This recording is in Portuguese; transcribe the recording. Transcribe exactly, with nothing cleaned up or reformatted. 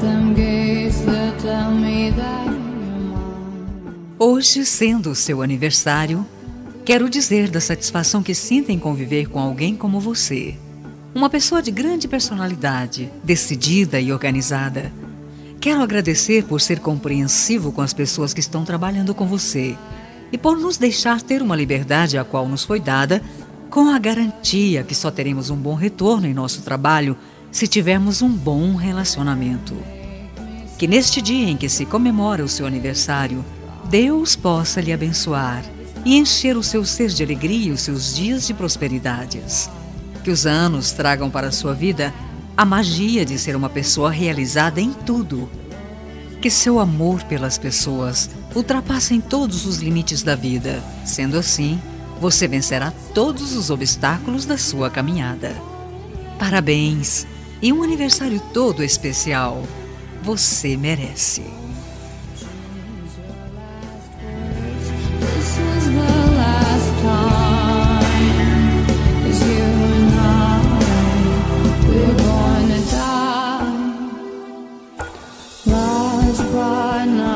Hoje, sendo o seu aniversário, quero dizer da satisfação que sinto em conviver com alguém como você. Uma pessoa de grande personalidade, decidida e organizada. Quero agradecer por ser compreensivo com as pessoas que estão trabalhando com você e por nos deixar ter uma liberdade a qual nos foi dada, com a garantia que só teremos um bom retorno em nosso trabalho se tivermos um bom relacionamento. Que neste dia em que se comemora o seu aniversário, Deus possa lhe abençoar e encher o seu ser de alegria e os seus dias de prosperidades. Que os anos tragam para a sua vida a magia de ser uma pessoa realizada em tudo. Que seu amor pelas pessoas ultrapasse todos os limites da vida. Sendo assim, você vencerá todos os obstáculos da sua caminhada. Parabéns e um aniversário todo especial. Você merece. But